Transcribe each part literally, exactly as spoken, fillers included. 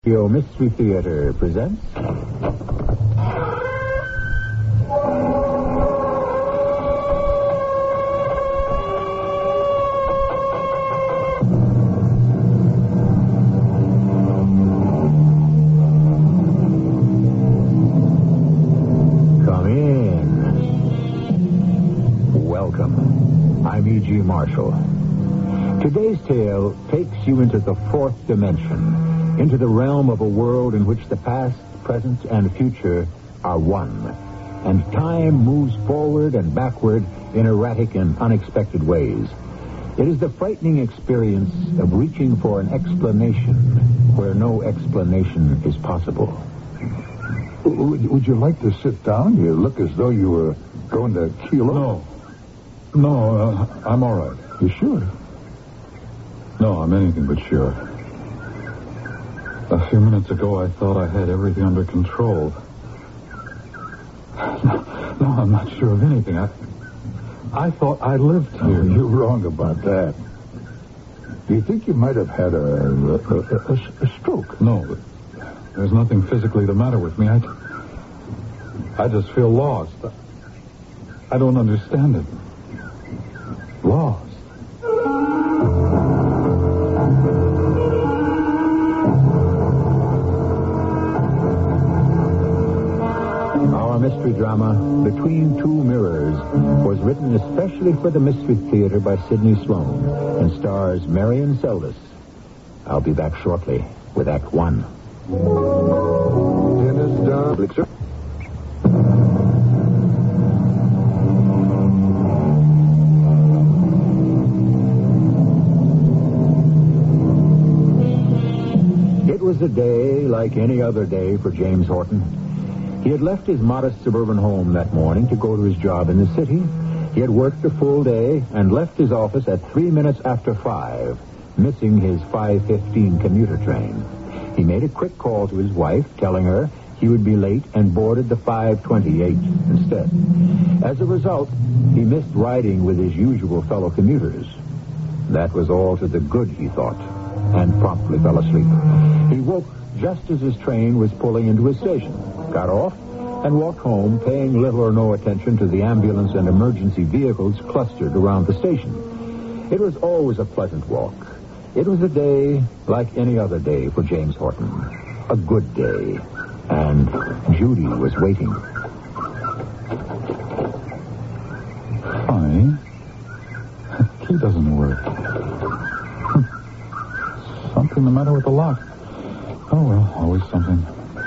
Your Mystery Theater presents... Come in. Welcome. I'm E G. Marshall. Today's tale takes you into the fourth dimension, into the realm of a world in which the past, present, and future are one, and time moves forward and backward in erratic and unexpected ways. It is the frightening experience of reaching for an explanation where no explanation is possible. Would, would you like to sit down? You look as though you were going to keel over. No. No, uh, I'm all right. You sure? No, I'm anything but sure. A few minutes ago, I thought I had everything under control. No, no, I'm not sure of anything. I, I thought I lived here. Oh, you're wrong about that. Do you think you might have had a, a, a, a stroke? No, there's nothing physically the matter with me. I, I just feel lost. I don't understand it. Lost. Our mystery drama, Between Two Mirrors, was written especially for the Mystery Theater by Sidney Sloan and stars Marion Seldes. I'll be back shortly with Act One. Dennis Darblixer. It was a day like any other day for James Horton. He had left his modest suburban home that morning to go to his job in the city. He had worked a full day and left his office at three minutes after five, missing his five fifteen commuter train. He made a quick call to his wife, telling her he would be late, and boarded the five twenty-eight instead. As a result, he missed riding with his usual fellow commuters. That was all to the good, he thought, and promptly fell asleep. He woke just as his train was pulling into his station, got off, and walked home, paying little or no attention to the ambulance and emergency vehicles clustered around the station. It was always a pleasant walk. It was a day like any other day for James Horton. A good day. And Judy was waiting. Funny. Key doesn't work. Something the matter with the lock. Oh, well, always something.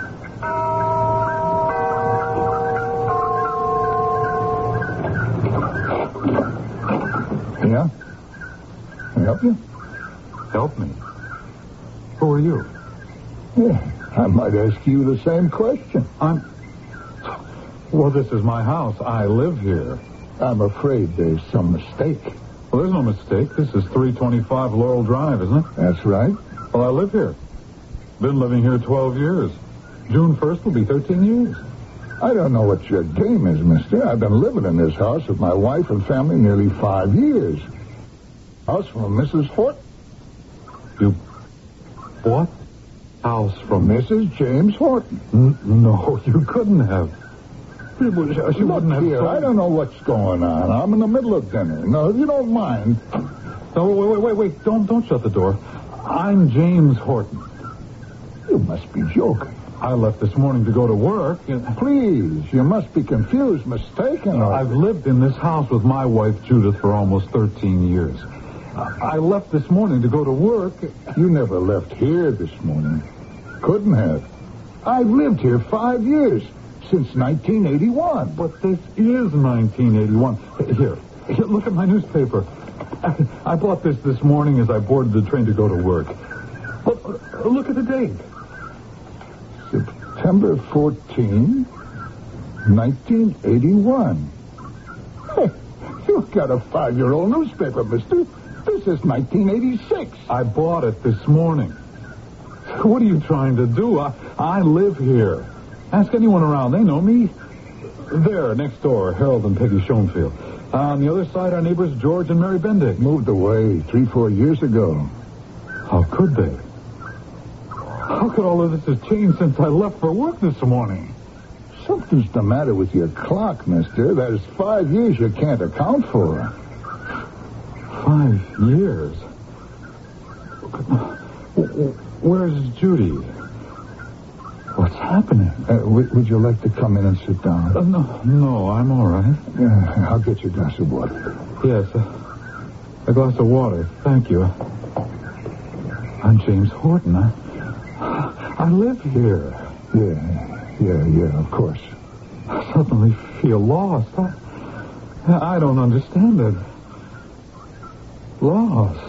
Yeah? Can I help you? Help me. Who are you? Yeah, I might ask you the same question. I'm... Well, this is my house. I live here. I'm afraid there's some mistake. Well, there's no mistake. This is three twenty-five Laurel Drive, isn't it? That's right. Well, I live here. Been living here twelve years. June first will be thirteen years. I don't know what your game is, mister. I've been living in this house with my wife and family nearly five years. House from Missus Horton. You... What? House from... Missus James Horton. N- no, you couldn't have. She, she Look wouldn't have... here, told- I don't know what's going on. I'm in the middle of dinner. No, if you don't mind. No, wait, wait, wait, wait. Don't, don't shut the door. I'm James Horton. You must be joking. I left this morning to go to work. Please, you must be confused, mistaken. Or... I've lived in this house with my wife, Judith, for almost thirteen years. I left this morning to go to work. You never left here this morning. Couldn't have. I've lived here five years, since nineteen eighty-one. But this is nineteen eighty-one. Here, here, look at my newspaper. I, I bought this this morning as I boarded the train to go to work. Look, look at the date. September fourteenth, nineteen eighty-one. Hey, you've got a five-year-old newspaper, mister. This is nineteen eighty-six. I bought it this morning. What are you trying to do? I, I live here. Ask anyone around. They know me. There, next door, Harold and Peggy Schoenfield. On the other side, our neighbors George and Mary Bendick. Moved away three, four years ago. How could they? How could all of this have changed since I left for work this morning? Something's the matter with your clock, mister. There's five years you can't account for. Five years? Where's Judy? What's happening? Uh, would, would you like to come in and sit down? Uh, no, no, I'm all right. Yeah, I'll get you a glass of water. Yes, uh, a glass of water. Thank you. I'm James Horton. I, I live here. Yeah. Yeah, yeah, of course. I suddenly feel lost. I, I don't understand it. Lost.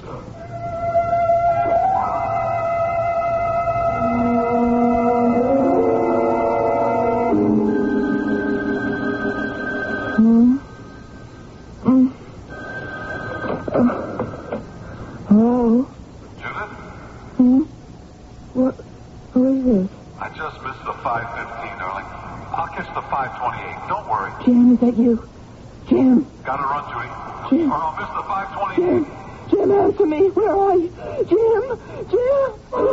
Hmm? Hmm? Uh, hello? Judith? Hmm? What? Who is this? I just missed the five fifteen, darling. I'll catch the five twenty-eight. Don't worry. Jim, is that you? Jim? Gotta run, Judy. Jim? Or I'll miss the five twenty-eight. Jim? Jim, answer me. Where are you? Jim? Jim?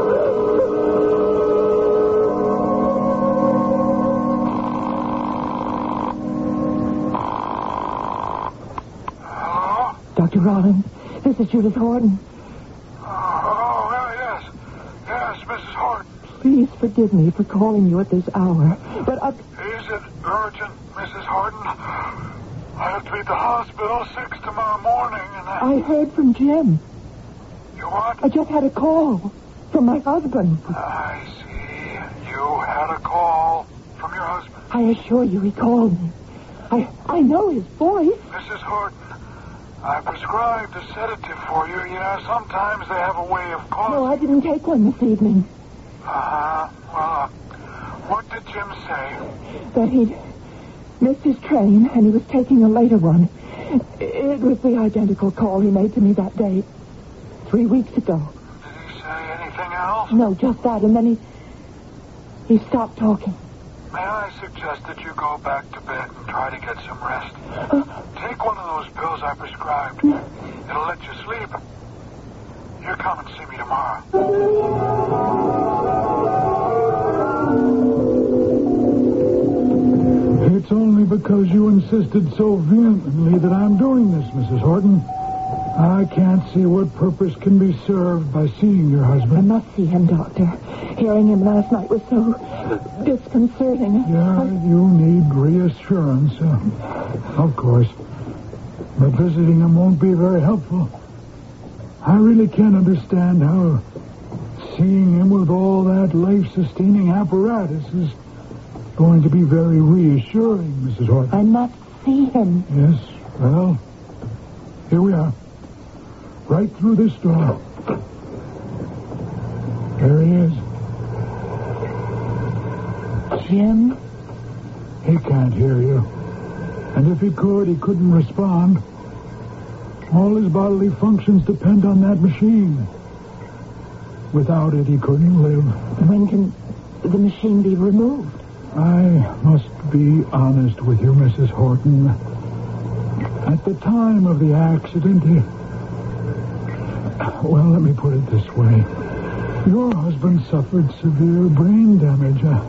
Hello? Doctor Rollins, this is Judith Horton. Oh, well, yes. Yes, Missus Horton. Please forgive me for calling you at this hour, but I... Is it urgent, Missus Horton? I have to be at the hospital six tomorrow morning, and I... I heard from Jim. You what? I just had a call from my husband. I see. You had a call from your husband. I assure you he called me. I I know his voice. Missus Horton, I prescribed a sedative for you. You know, sometimes they have a way of causing... No, I didn't take one this evening. Uh-huh. Well, uh, what did Jim say? That he'd missed his train and he was taking a later one. It was the identical call he made to me that day, three weeks ago. Did he say anything else? No, just that. And then he he stopped talking. May I suggest that you go back to bed and try to get some rest? Uh, Take one of those pills I prescribed. It'll let you sleep. You come and see me tomorrow. It's only because you insisted so vehemently that I'm doing this, Missus Horton. I can't see what purpose can be served by seeing your I husband. must see him, Doctor. Hearing him last night was so disconcerting. Yeah, I- you need reassurance, uh, of course. But visiting him won't be very helpful. I really can't understand how seeing him with all that life-sustaining apparatus is going to be very reassuring, Missus Horton. I must see him. Yes, well, here we are. Right through this door. There he is. Jim? He can't hear you. And if he could, he couldn't respond. All his bodily functions depend on that machine. Without it, he couldn't live. When can the machine be removed? I must be honest with you, Missus Horton. At the time of the accident, he... Well, let me put it this way. Your husband suffered severe brain damage. Uh,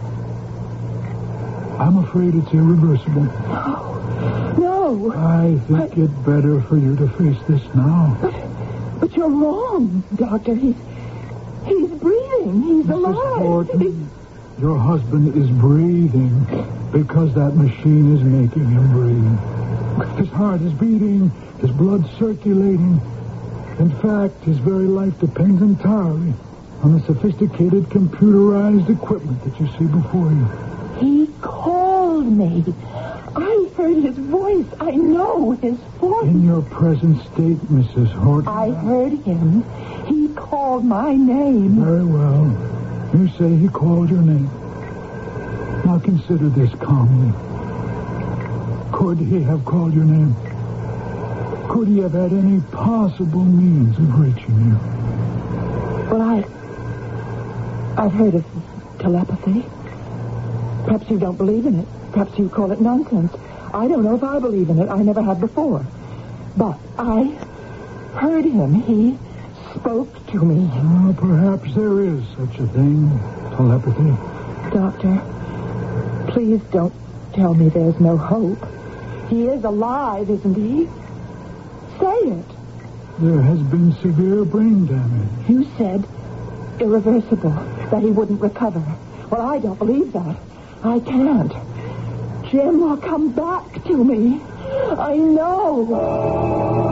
I'm afraid it's irreversible. No. I think it better for you to face this now. But, but you're wrong, Doctor. He's he's breathing. He's Missus alive. Horton, your husband is breathing because that machine is making him breathe. His heart is beating, his blood circulating. In fact, his very life depends entirely on the sophisticated computerized equipment that you see before you. He called me. I heard his voice. I know his voice. In your present state, Missus Horton... I heard him. He called my name. Very well. You say he called your name. Now consider this calmly. Could he have called your name? Could he have had any possible means of reaching you? Well, I... I've heard of telepathy. Perhaps you don't believe in it. Perhaps you call it nonsense. I don't know if I believe in it. I never have before. But I heard him. He spoke to me. Well, perhaps there is such a thing. Telepathy. Doctor, please don't tell me there's no hope. He is alive, isn't he? Say it. There has been severe brain damage. You said irreversible, that he wouldn't recover. Well, I don't believe that. I can't. Jim will come back to me. I know.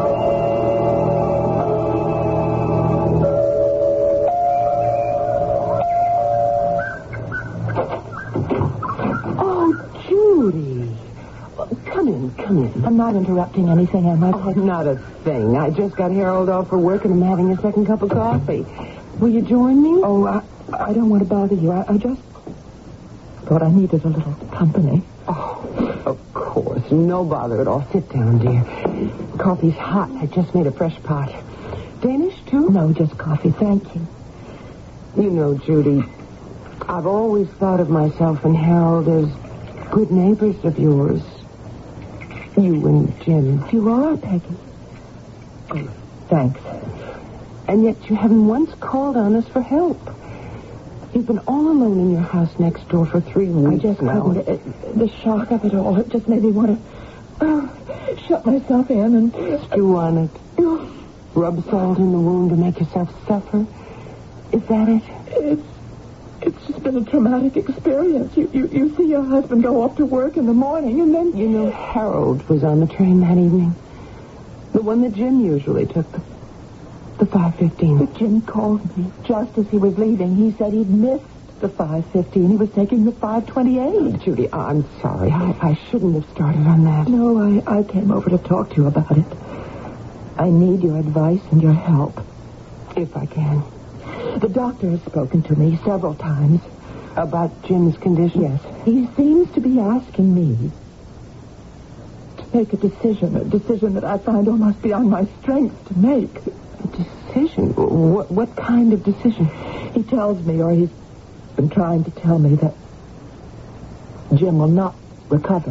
Come in, come in. I'm not interrupting anything, am I? Oh, not a thing. I just got Harold off for work and I'm having a second cup of coffee. Will you join me? Oh, I, I don't want to bother you. I, I just thought I needed a little company. Oh, of course. No bother at all. Sit down, dear. Coffee's hot. I just made a fresh pot. Danish, too? No, just coffee. Thank you. You know, Judy, I've always thought of myself and Harold as good neighbors of yours. You and Jim. You are, Peggy. Oh, thanks. And yet you haven't once called on us for help. You've been all alone in your house next door for three weeks I just now. couldn't. It, the shock of it all, it just made me want to uh, shut myself in and... Stew on it. Uh, Rub salt in the wound to make yourself suffer. Is that it? It's... It's just been a traumatic experience. You, you you see your husband go off to work in the morning, and then... You know, Harold was on the train that evening. The one that Jim usually took. The, the five fifteen. But Jim called me just as he was leaving. He said he'd missed the five fifteen. He was taking the five twenty-eight. Judy, I'm sorry. I, I shouldn't have started on that. No, I, I came over to talk to you about it. I need your advice and your help. If I can. The doctor has spoken to me several times. About Jim's condition? Yes. He seems to be asking me to make a decision, a decision that I find almost beyond my strength to make. A decision? What, what kind of decision? He tells me, or he's been trying to tell me, that Jim will not recover.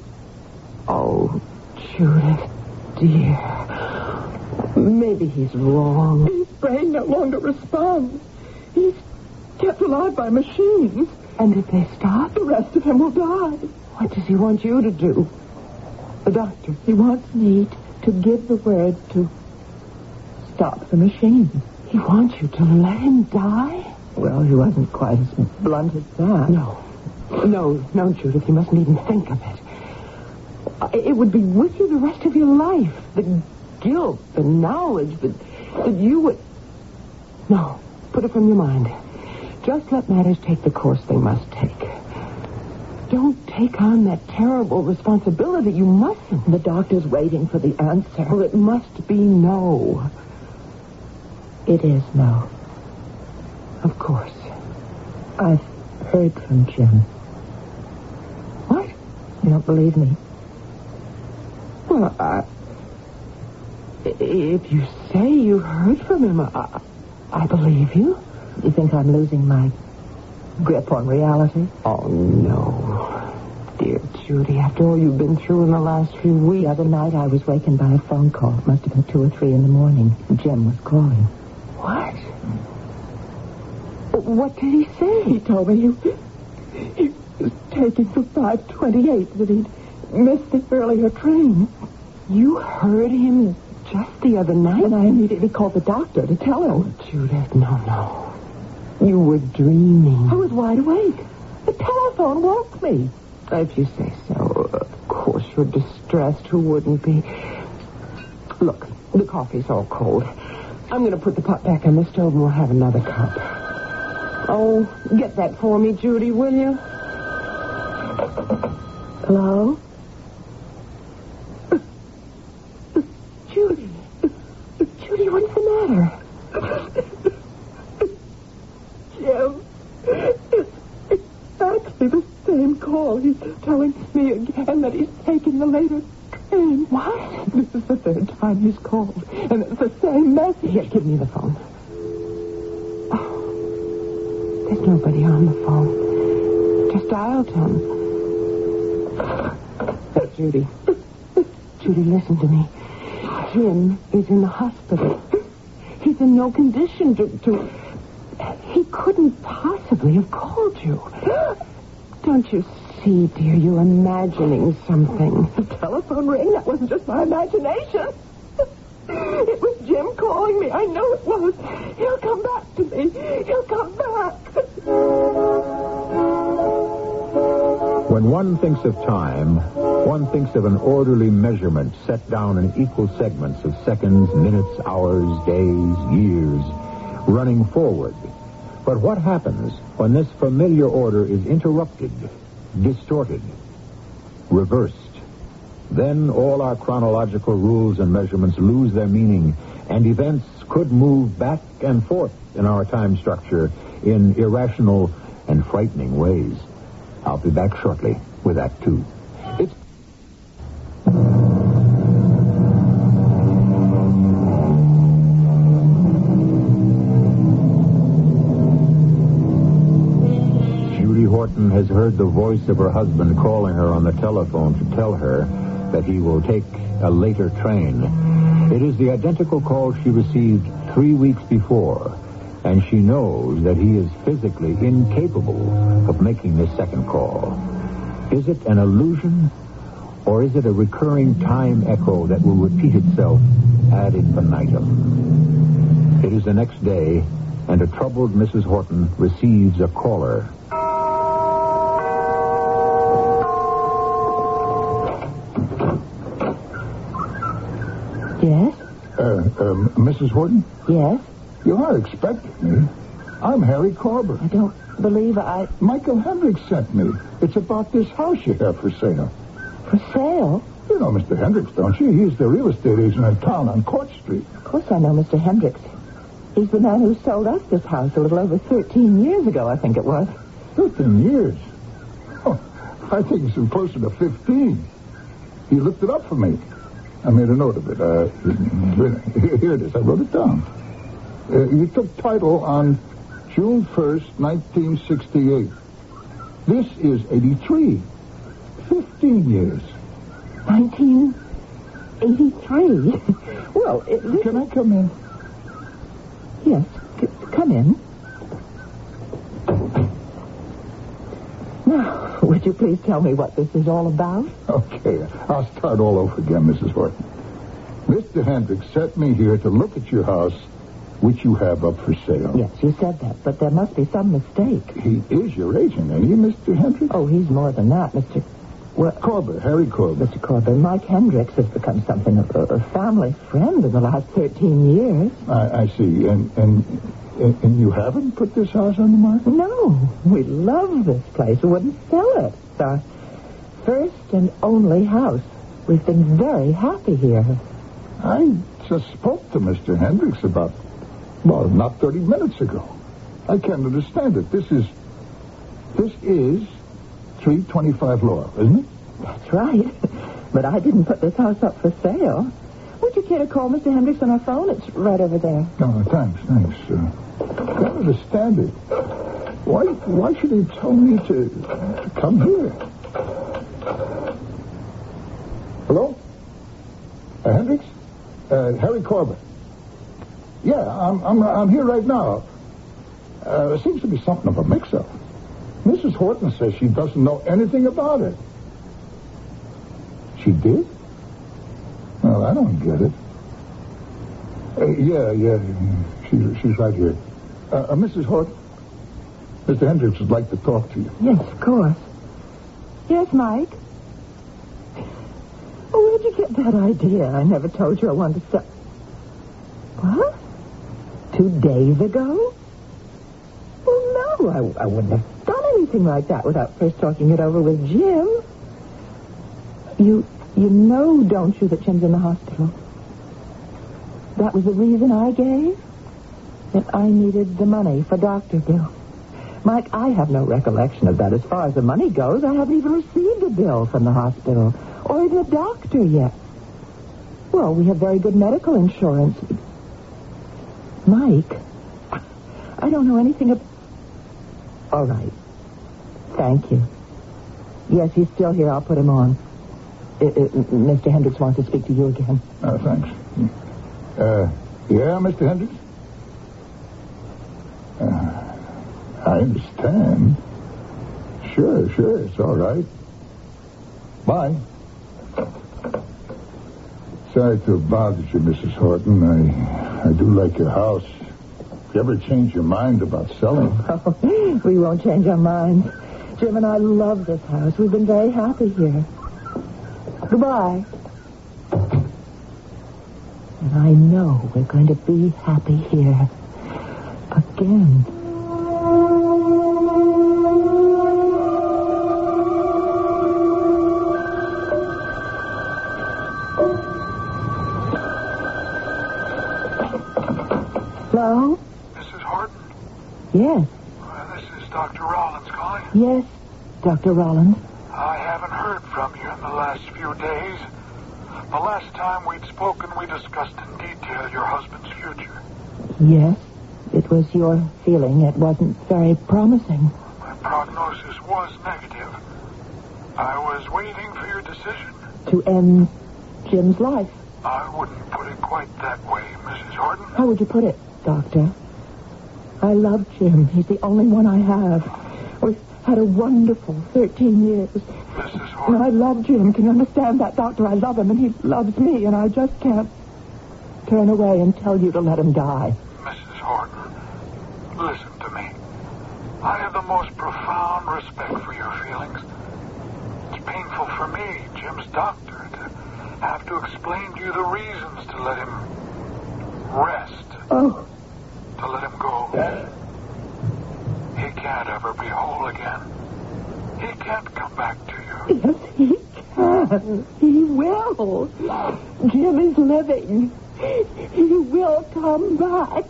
Oh, Judith, dear. Maybe he's wrong. His brain no longer responds. He's kept alive by machines. And if they stop? The rest of him will die. What does he want you to do? The doctor. He wants me to give the word to stop the machine. He wants you to let him die? Well, he wasn't quite as blunt as that. No. No, no, Judith, you mustn't even think of it. It would be with you the rest of your life. The guilt, the knowledge that, that you would... No, put it from your mind. Just let matters take the course they must take. Don't take on that terrible responsibility. You mustn't. The doctor's waiting for the answer. Well, it must be no. It is no. Of course. I've heard from Jim. What? You don't believe me? Well, I... If you say you heard from him, I, I believe you. You think I'm losing my grip on reality? Oh, no. Dear Judy, after all you've been through in the last few weeks... The other night I was wakened by a phone call. It must have been two or three in the morning. Jim was calling. What? What did he say? He told me he, he was taking the five twenty-eight, that he'd missed the earlier train. You heard him just the other night? And I immediately called the doctor to tell him. Oh, Judith, no, no. You were dreaming. I was wide awake. The telephone woke me. If you say so. Of course, you're distressed. Who wouldn't be? Look, the coffee's all cold. I'm going to put the pot back on the stove and we'll have another cup. Oh, get that for me, Judy, will you? Hello? Judy. Judy, what's the matter? Jim, it's, it's actually the same call. He's telling me again that he's taking the later train. What? This is the third time he's called, and it's the same message. Here, give me the phone. Oh, there's nobody on the phone. Just dial tone. Hey, Judy. Judy, listen to me. Jim is in the hospital. He he's in no condition to, to... He couldn't possibly have called you. Don't you see, dear, you're imagining something. The telephone rang, that wasn't just my imagination. It was Jim calling me. I know it was. He'll come back to me. He'll come back. When one thinks of time, one thinks of an orderly measurement set down in equal segments of seconds, minutes, hours, days, years, running forward. But what happens when this familiar order is interrupted, distorted, reversed? Then all our chronological rules and measurements lose their meaning, and events could move back and forth in our time structure in irrational and frightening ways. I'll be back shortly with Act Two. It's... Judy Horton has heard the voice of her husband calling her on the telephone to tell her that he will take a later train. It is the identical call she received three weeks before, and she knows that he is physically incapable of making this second call. Is it an illusion, or is it a recurring time echo that will repeat itself ad infinitum? It is the next day, and a troubled Missus Horton receives a caller. Yes? Uh, uh, Missus Horton? Yes? You're not expecting me. I'm Harry Corbett. I don't believe I... Michael Hendricks sent me. It's about this house you have for sale. For sale? You know Mister Hendricks, don't you? He's the real estate agent in town on Court Street. Of course I know Mister Hendricks. He's the man who sold us this house a little over thirteen years ago, I think it was. Fifteen years? Oh, I think it's closer to fifteen. He looked it up for me. I made a note of it. Uh, here it is. I wrote it down. Uh, you took title on June first, nineteen sixty-eight. This is eighty-three. Fifteen years. nineteen eighty-three? Well, it... Can I come in? Yes, c- come in. Now, would you please tell me what this is all about? Okay, I'll start all over again, Missus Horton. Mister Hendricks sent me here to look at your house, which you have up for sale. Yes, you said that, but there must be some mistake. He is your agent, ain't he, Mister Hendricks? Oh, he's more than that, Mister Well, Corbett, Harry Corbett. Mister Corbett, Mike Hendricks has become something of a, a family friend in the last thirteen years. I, I see. And, and and you haven't put this house on the market? No, we love this place. We wouldn't sell it. It's our first and only house. We've been very happy here. I just spoke to Mister Hendricks about, well, not thirty minutes ago. I can't understand it. This is, this is three twenty-five Laurel, isn't it? That's right. But I didn't put this house up for sale. Would you care to call Mister Hendricks on our phone? It's right over there. No, thanks, thanks. Uh, I don't understand it. Why, why should he tell me to, to come here? Hello? Uh, Hendricks? Uh, Harry Corbett. Yeah, I'm, I'm, I'm here right now. Uh, there seems to be something of a mix-up. Missus Horton says she doesn't know anything about it. She did? Well, I don't get it. Uh, yeah, yeah, she's, she's right here. Uh, uh, Missus Horton, Mister Hendricks would like to talk to you. Yes, of course. Yes, Mike? Oh, where'd you get that idea? I never told you I wanted to sell... What? Two days ago? Well, no, I, I wouldn't have done anything like that without first talking it over with Jim. You you know, don't you, that Jim's in the hospital? That was the reason I gave? That I needed the money for doctor bill. Mike, I have no recollection of that. As far as the money goes, I haven't even received a bill from the hospital or even a doctor yet. Well, we have very good medical insurance. Mike, I don't know anything about... All right. Thank you. Yes, he's still here. I'll put him on. Uh, uh, Mister Hendricks wants to speak to you again. Uh, thanks. Uh, yeah, Mister Hendricks? I understand. Sure, sure, it's all right. Bye. Sorry to bother you, Missus Horton. I I do like your house. If you ever change your mind about selling... Oh, we won't change our minds. Jim and I love this house. We've been very happy here. Goodbye. And I know we're going to be happy here again. Hello? Missus Horton? Yes. Uh, this is Doctor Rollins calling. Yes, Doctor Rollins. I haven't heard from you in the last few days. The last time we'd spoken, we discussed in detail your husband's future. Yes, it was your feeling. It wasn't very promising. My prognosis was negative. I was waiting for your decision. To end Jim's life. I wouldn't put it quite that way, Missus Horton. How would you put it, Doctor? I love Jim. He's the only one I have. We've had a wonderful thirteen years. Missus And Horton. I love Jim. Can you understand that, Doctor? I love him, and he loves me, and I just can't turn away and tell you to let him die. Missus Horton, listen to me. I have the most profound respect for your feelings. It's painful for me, Jim's doctor, to have to explain to you the reasons to let him rest, Oh, to let him go. He can't ever be whole again. He can't come back to you. yes, he can. He will. Jim is living. He will come back.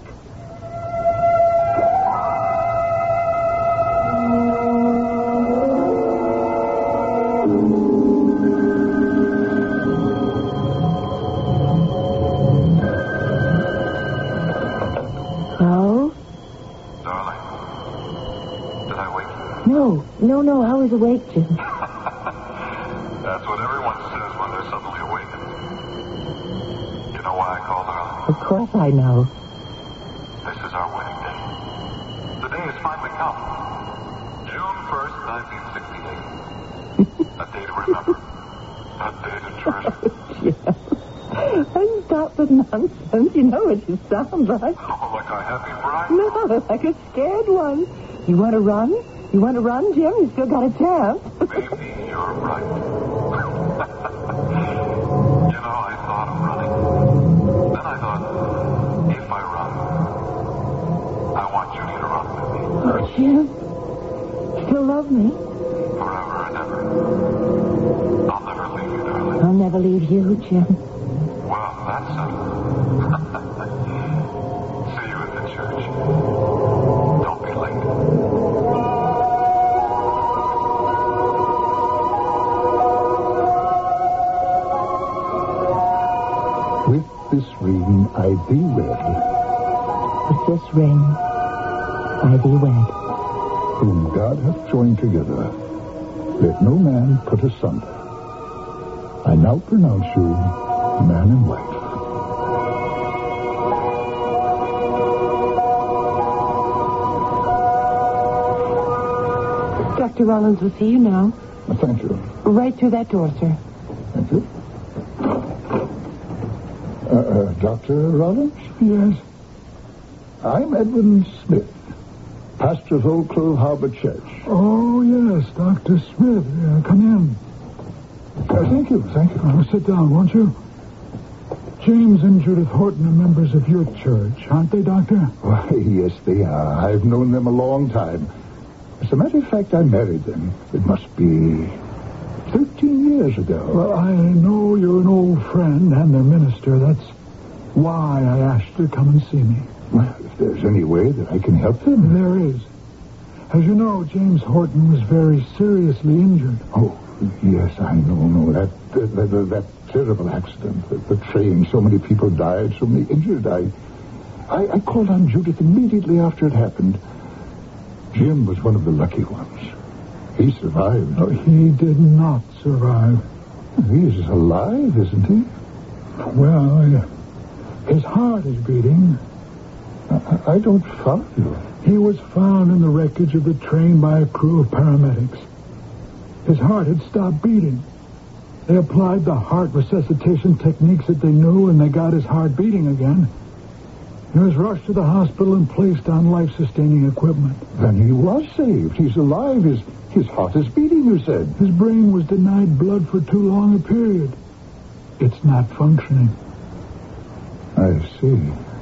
Hello? Darling, did I wake you? No, no, no. I was awake, Jim. That's what everyone says when they're suddenly awakened. You know why I called, darling? Of course I know. This is our wedding day. The day has finally come. June first, nineteen sixty-eight. A day to remember. A day to treasure. Yeah. And stop the nonsense. You know what you sound like. Oh, like a happy bride? No, like a scared one. You want to run? You want to run, Jim? You still got a chance. Maybe you're right. You know, I thought of running. Then I thought, if I run, I want Judy to run with me. Oh, Jim. Still love me? Forever and ever. I'll never leave you, darling. I'll never leave you, Jim. Well, that's settled. See you at the church. Don't be late. With this ring I thee wed, With this ring, I thee wed. whom God hath joined together. Let no man put asunder. I now pronounce you man and wife. Doctor Rollins will see you now. Uh, Thank you. Right through that door, sir. Thank you. Uh, uh, Doctor Rollins? Yes? I'm Edwin Smith, pastor of Old Clove Harbor Church. Oh, yes, Doctor Smith. Uh, come in. Uh, thank you, thank you. Uh, sit down, won't you? James and Judith Horton are members of your church, aren't they, Doctor? Why, yes, they are. I've known them a long time. As a matter of fact, I married them. It must be thirteen years ago. Well, I know you're an old friend and their minister. That's why I asked you to come and see me. Well, if there's any way that I can help them. There is. As you know, James Horton was very seriously injured. Oh, yes, I know, no. That, that, that, that terrible accident, the, the train, so many people died, so many injured. I, I, I called on Judith immediately after it happened. Jim was one of the lucky ones. He survived. No, he did not survive. He's alive, isn't he? Well, uh, his heart is beating. I, I don't follow you. He was found in the wreckage of the train by a crew of paramedics. His heart had stopped beating. They applied the heart resuscitation techniques that they knew, and they got his heart beating again. He was rushed to the hospital and placed on life-sustaining equipment. Then he was saved. He's alive. His, his heart is beating, you said. His brain was denied blood for too long a period. It's not functioning. I see.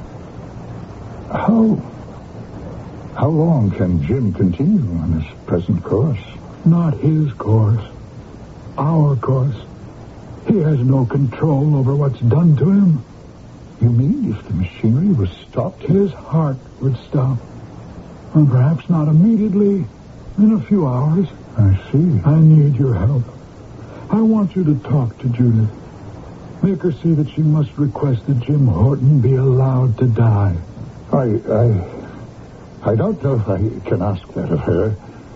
How... How long can Jim continue on his present course? Not his course. Our course. He has no control over what's done to him. You mean if the machinery was stopped? His heart would stop. And perhaps not immediately. In a few hours. I see. I need your help. I want you to talk to Judith. Make her see that she must request that Jim Horton be allowed to die. I... I... I don't know if I can ask that of her.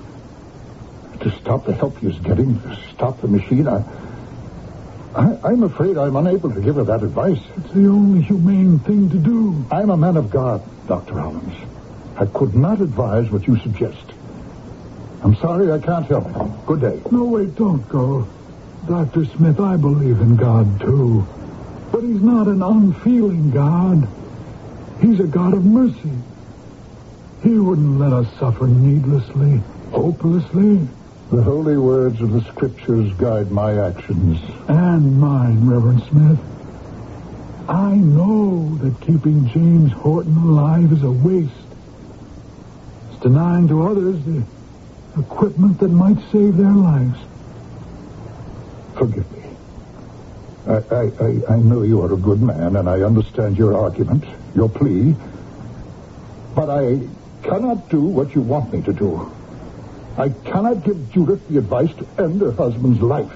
To stop the help he's getting, to stop the machine, I, I, I'm afraid I'm unable to give her that advice. It's the only humane thing to do. I'm a man of God, Doctor Allens. I could not advise what you suggest. I'm sorry I can't help. Good day. No, wait, don't go. Doctor Smith, I believe in God, too. But he's not an unfeeling God. He's a God of mercy. He wouldn't let us suffer needlessly, hopelessly. The holy words of the Scriptures guide my actions. And mine, Reverend Smith. I know that keeping James Horton alive is a waste. It's denying to others the equipment that might save their lives. Forgive me. I, I, I, I know you are a good man, and I understand your argument, your plea. But I cannot do what you want me to do. I cannot give Judith the advice to end her husband's life.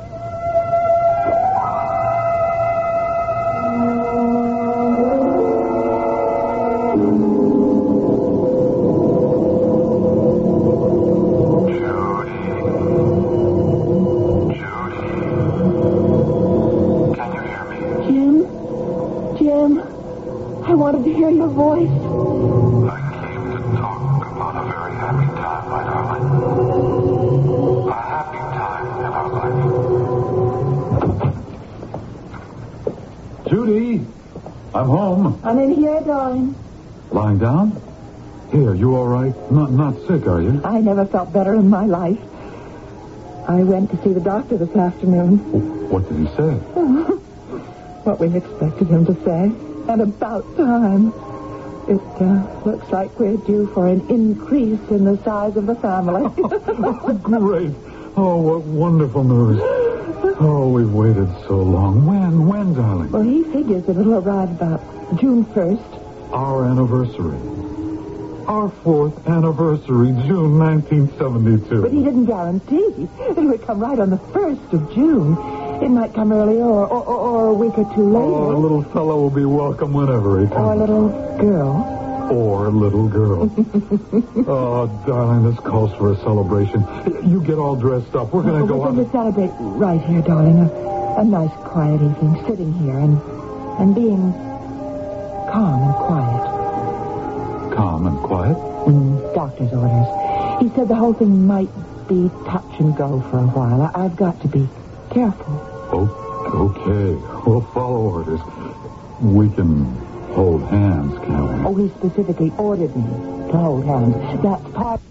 I'm home. I'm in here, darling. Lying down? Here, you all right? Not not sick, are you? I never felt better in my life. I went to see the doctor this afternoon. What did he say? What we expected him to say. And about time. It uh, looks like we're due for an increase in the size of the family. Great. Oh, what wonderful news. Oh, we've waited so long. When? When, darling? Well, he figures that it'll arrive about June first. Our anniversary. Our fourth anniversary, June nineteen seventy-two. But he didn't guarantee that it would come right on the first of June. It might come earlier or, or, or a week or two later. Oh, a little fellow will be welcome whenever he comes. Or a little girl. Or little girl. Oh, darling, this calls for a celebration. You get all dressed up. We're going to well, go on. We're going to celebrate right here, darling. A, a nice, quiet evening, sitting here and and being calm and quiet. Calm and quiet? Mm, doctor's orders. He said the whole thing might be touch and go for a while. I, I've got to be careful. Oh, okay. We'll follow orders. We can hold hands, can't we? Oh, he specifically ordered me to hold hands. That's part...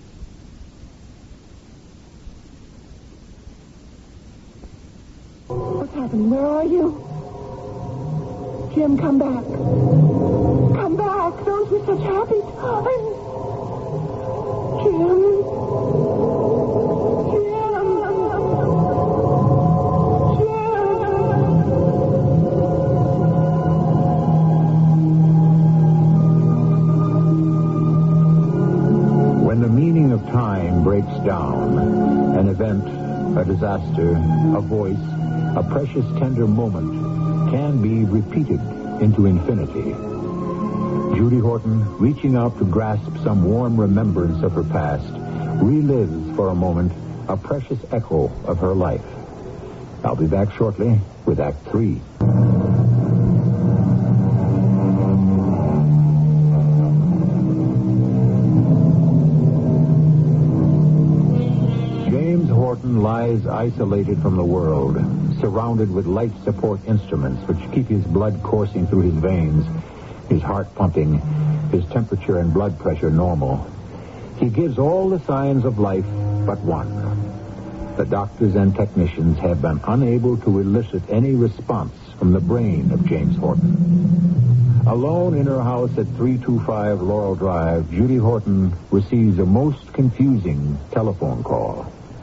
What's happening? Where are you? Jim, come back. Come back. Those were such happy times. Jim. Time breaks down. An event, a disaster, a voice, a precious tender moment can be repeated into infinity. Judy Horton, reaching out to grasp some warm remembrance of her past, relives for a moment a precious echo of her life. I'll be back shortly with Act Three. Horton lies isolated from the world, surrounded with life support instruments which keep his blood coursing through his veins, his heart pumping, his temperature and blood pressure normal. He gives all the signs of life but one. The doctors and technicians have been unable to elicit any response from the brain of James Horton. Alone in her house at three two five Laurel Drive, Judy Horton receives a most confusing telephone call.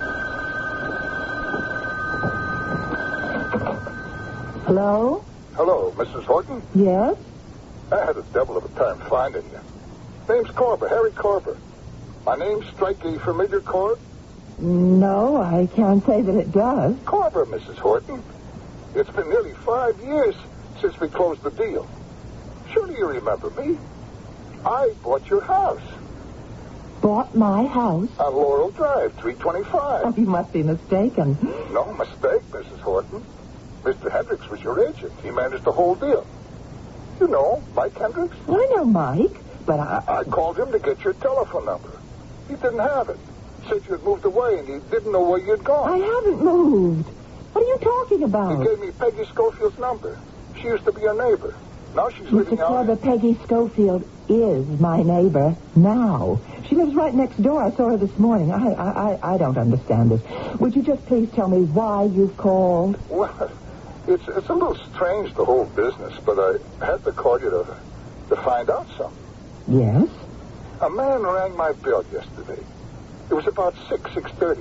Hello? Hello, Missus Horton? Yes? I had a devil of a time finding you. Name's Corber, Harry Corber. My name strike a familiar chord? No, I can't say that it does. Corber, Missus Horton. It's been nearly five years since we closed the deal. Surely you remember me. I bought your house. Bought my house? On Laurel Drive, three twenty-five. Oh, you must be mistaken. No mistake, Missus Horton. Mister Hendricks was your agent. He managed the whole deal. You know, Mike Hendricks? I know Mike, but I... I called him to get your telephone number. He didn't have it. Said you had moved away and he didn't know where you'd gone. I haven't moved. What are you talking about? He gave me Peggy Schofield's number. She used to be your neighbor. Now she's Mister living out... Corber, Peggy Schofield is my neighbor now. She lives right next door. I saw her this morning. I, I, I, I don't understand this. Would you just please tell me why you've called? Well, it's it's a little strange, the whole business, but I had to call you to, to find out something. Yes? A man rang my bell yesterday. It was about six, six thirty.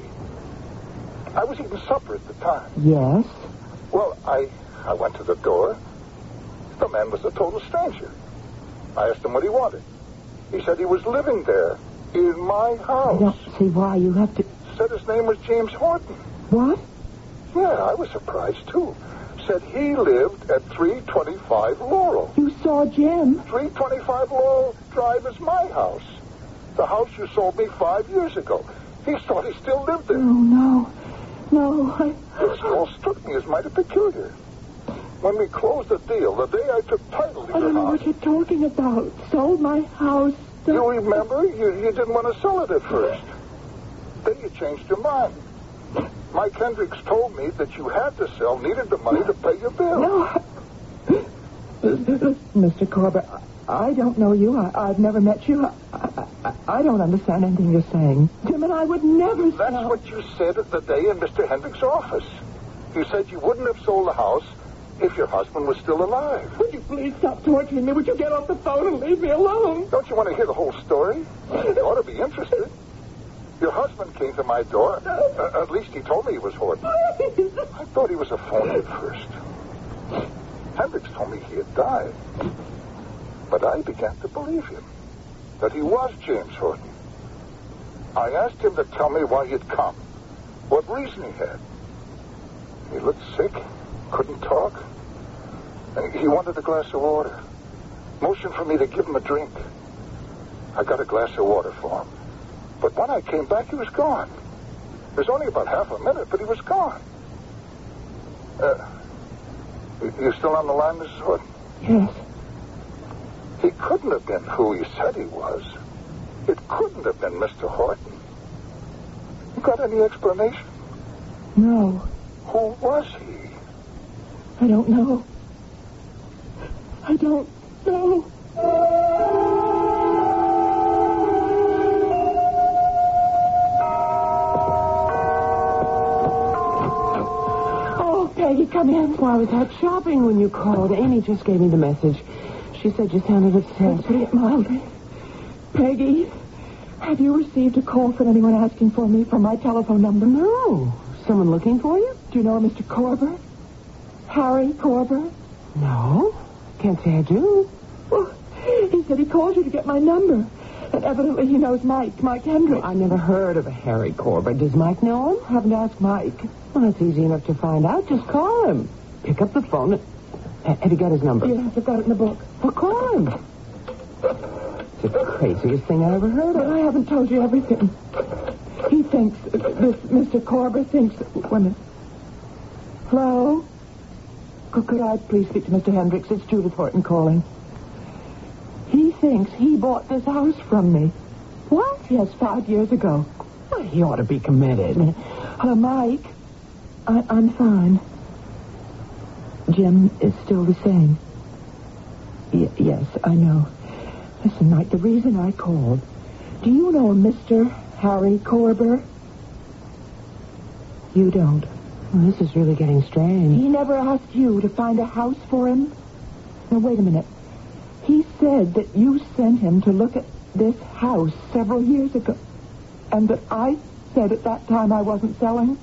I was eating supper at the time. Yes? Well, I, I went to the door. The man was a total stranger. I asked him what he wanted. He said he was living there in my house. I don't see why you have to... Said his name was James Horton. What? Yeah, I was surprised, too. Said he lived at three twenty-five Laurel. You saw Jim? three twenty-five Laurel Drive is my house. The house you sold me five years ago. He thought he still lived there. Oh, no. No, I... This all struck me as mighty peculiar. When we closed the deal, the day I took title to I your don't know house... what you're talking about. Sold my house. You remember? You, you didn't want to sell it at first. Then you changed your mind. Mike Hendricks told me that you had to sell, needed the money to pay your bill. No. Mister Corber, I don't know you. I, I've never met you. I, I, I don't understand anything you're saying. Jim and I would never That's sell... what you said at the day in Mister Hendricks' office. You said you wouldn't have sold the house if your husband was still alive. Would you please stop torturing me? Would you get off the phone and leave me alone? Don't you want to hear the whole story? You ought to be interested. Your husband came to my door. Uh, at least he told me he was Horton. I thought he was a phony at first. Hendricks told me he had died. But I began to believe him, that he was James Horton. I asked him to tell me why he'd come, what reason he had. He looked sick, couldn't talk. And he wanted a glass of water. Motioned for me to give him a drink. I got a glass of water for him. But when I came back, he was gone. It was only about half a minute, but he was gone. Uh, you still on the line, Missus Horton? Yes. He couldn't have been who he said he was. It couldn't have been Mister Horton. You got any explanation? No. Who was he? I don't know. I don't know. Oh, Peggy, come in. Well, I was out shopping when you called. Amy just gave me the message. She said you sounded upset. Put it mildly. Peggy, have you received a call from anyone asking for me from my telephone number? No. Someone looking for you? Do you know Mister Corber? Harry Corber? No. Can't say I do. Well, he said he called you to get my number. And evidently he knows Mike, Mike Hendricks. I never heard of a Harry Corber. Does Mike know him? I haven't asked Mike. Well, it's easy enough to find out. Just call him. Pick up the phone. And... Have you got his number? Yes, I've got it in the book. Well, call him. It's the craziest thing I ever heard But of. I haven't told you everything. He thinks, this Mister Corber thinks... Wait a minute. Hello? Could, could I please speak to Mister Hendricks? It's Judith Horton calling. He thinks he bought this house from me. What? Yes, five years ago. Well, He ought to be committed. Hello, Mike. I, I'm fine. Jim is still the same. Y- yes, I know. Listen, Mike, the reason I called. Do you know a Mister Harry Korber? You don't. Well, this is really getting strange. He never asked you to find a house for him? Now, wait a minute. He said that you sent him to look at this house several years ago, and that I said at that time I wasn't selling.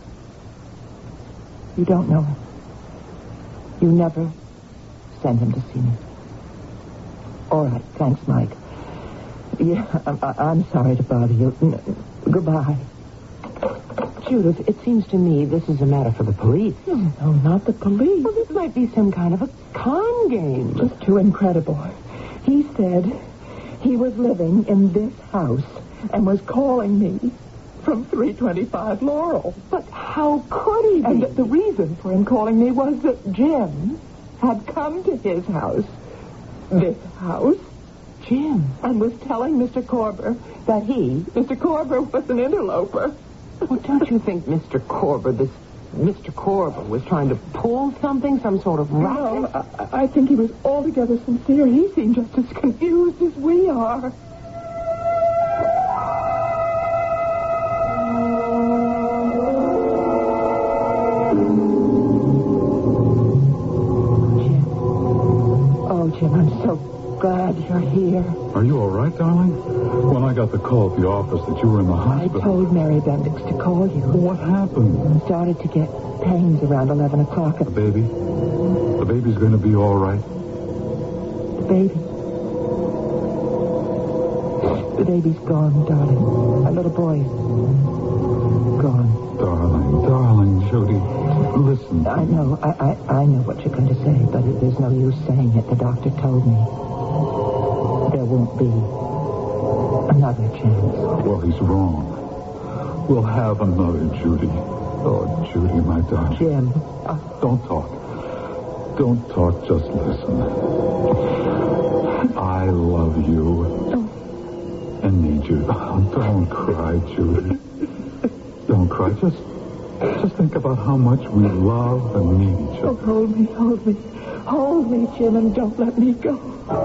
You don't know him. You never sent him to see me. All right, thanks, Mike. Yeah, I'm, I'm sorry to bother you. N- goodbye. Judith, it seems to me this is a matter for the police. No, no, not the police. Well, this might be some kind of a con game. Just too incredible. He said he was living in this house and was calling me from three twenty-five Laurel. But how could he be? And that the reason for him calling me was that Jim had come to his house, this house, Jim, and was telling Mister Korber that he, Mister Korber, was an interloper. Well, don't you think Mister Korber, this Mister Korber, was trying to pull something, some sort of racket? No, I, I think he was altogether sincere. He seemed just as confused as we are. Jim. Oh, Jim, I'm so glad you're here. Are you all right, darling? When I got the call at the office that you were in the I hospital... told Mary Bendix to call you. What happened? I started to get pains around eleven o'clock. The baby? The baby's going to be all right? The baby. The baby's gone, darling. My little boy is gone. Darling, darling, Judy, listen. I know, I, I, I know what you're going to say, but it, there's no use saying it. The doctor told me there won't be another chance. Well, he's wrong. We'll have another, Judy. Oh, Judy, my darling. Jim. Uh, don't talk. Don't talk, just listen. I love you. Oh. And need you. Oh, don't cry, Judy. Don't cry. Just, just think about how much we love and need each Oh, other. hold me, hold me. Hold me, Jim, and don't let me go.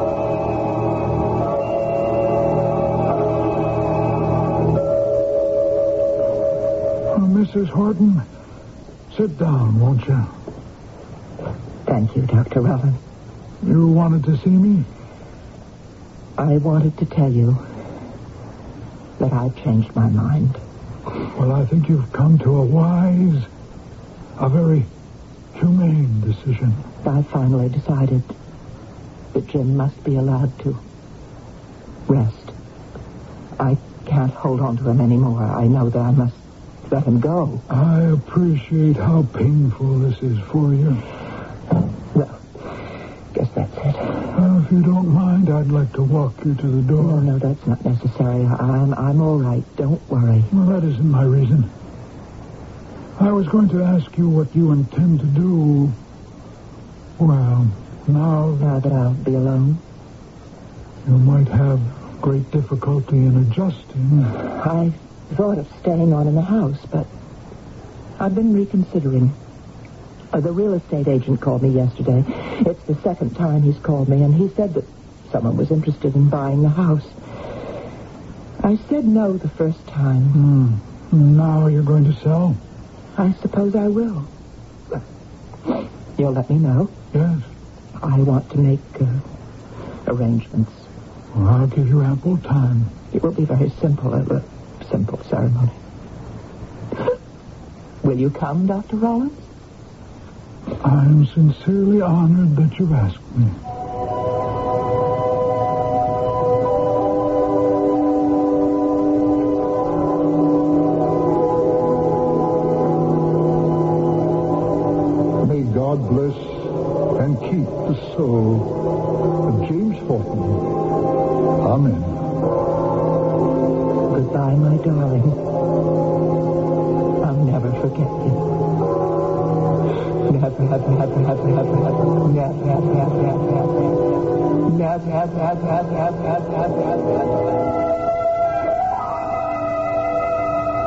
Missus Horton, sit down, won't you? Thank you, Doctor Rollins. You wanted to see me? I wanted to tell you that I've changed my mind. Well, I think you've come to a wise, a very humane decision. I finally decided that Jim must be allowed to rest. I can't hold on to him anymore. I know that I must let him go. I appreciate how painful this is for you. Well, guess that's it. Uh, if you don't mind, I'd like to walk you to the door. No, no, that's not necessary. I'm, I'm all right. Don't worry. Well, that isn't my reason. I was going to ask you what you intend to do. Well, now that Now that I'll be alone, you might have great difficulty in adjusting. I thought of staying on in the house, but I've been reconsidering. Uh, the real estate agent called me yesterday. It's the second time he's called me, and he said that someone was interested in buying the house. I said no the first time. Hmm. Now you're going to sell? I suppose I will. You'll let me know? Yes. I want to make uh, arrangements. Well, I'll give you ample time. It will be very simple, a, a simple ceremony. Will you come, Doctor Rollins? I'm sincerely honored that you've asked me. May God bless and keep the soul of James Horton. Amen. Goodbye, my darling. I'll never forget you. Never, never, never, never, never, never, never, never, never, never, never, never, never, never, never, never.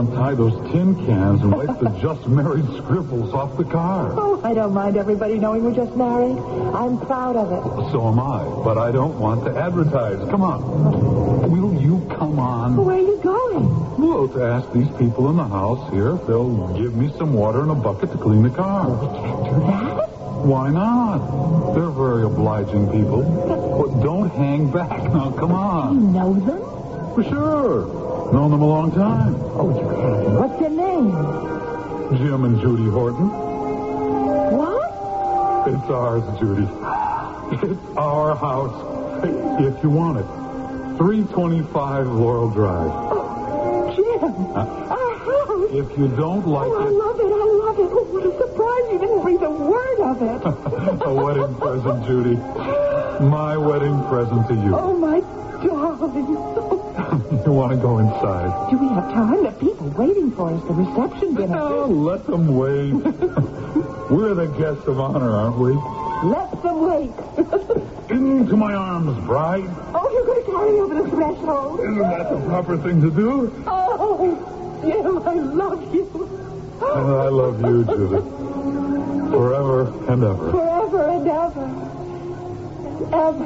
untie those tin cans and wipe the just married scribbles off the car. Oh, I don't mind everybody knowing we're just married. I'm proud of it. So am I, but I don't want to advertise. Come on. Will you come on? Where are you going? Well, to ask these people in the house here if they'll give me some water and a bucket to clean the car. We can't do that. Why not? They're very obliging people. Well, don't hang back. Now, come You on. know them? For sure. Known them a long time. Oh, you haven't. What's their name? Jim and Judy Horton. What? It's ours, Judy. It's our house. If you want it. three twenty-five Laurel Drive. Oh, Jim. Huh? Our house. If you don't like Oh, I it... love it. I love it. Oh, what a surprise. You didn't breathe a word of it. A wedding present, Judy. My wedding present to you. Oh, my darling. You want to go inside? Do we have time? There are people waiting for us. The reception dinner. No, let them wait. We're the guests of honor, aren't we? Let them wait. Into my arms, bride. Oh, you're going to carry me over the threshold. Isn't that the proper thing to do? Oh, Jim, I love you. And I love you, Judy. Forever and ever. Forever and ever. And ever.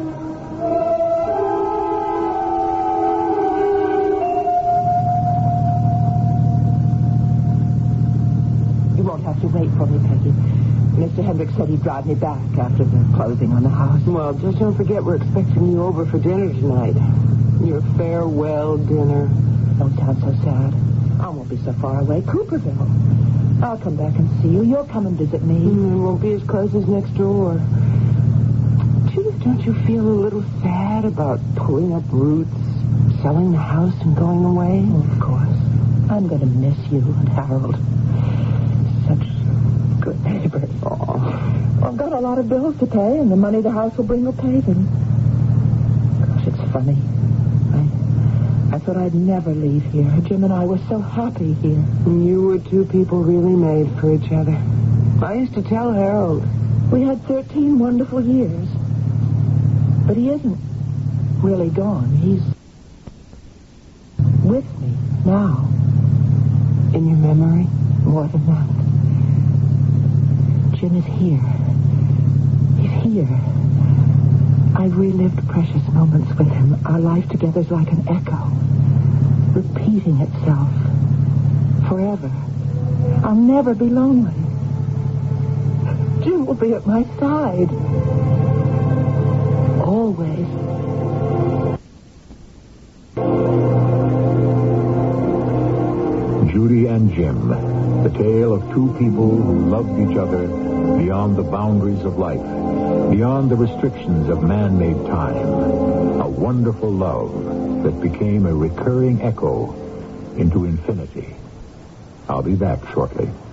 You won't have to wait for me, Peggy. Mister Hendricks said he'd drive me back after the closing on the house. Well, just don't forget we're expecting you over for dinner tonight. Your farewell dinner. Don't sound so sad. I won't be so far away. Cooperville. I'll come back and see you. You'll come and visit me. Mm, it won't be as close as next door. Judith, don't you feel a little sad about pulling up roots, selling the house, and going away? Oh, of course. I'm going to miss you and Harold. Such good neighbors. Oh. I've got a lot of bills to pay, and the money the house will bring will pay them. Gosh, it's funny. I, I thought I'd never leave here. Jim and I were so happy here. You were two people really made for each other. I used to tell Harold. We had thirteen wonderful years. But he isn't really gone. He's with me now. In your memory? More than that. Jim is here. He's here. I've relived precious moments with him. Our life together is like an echo, repeating itself forever. I'll never be lonely. Jim will be at my side. Always. Judy and Jim, the tale of two people who loved each other beyond the boundaries of life, beyond the restrictions of man-made time. A wonderful love that became a recurring echo into infinity. I'll be back shortly.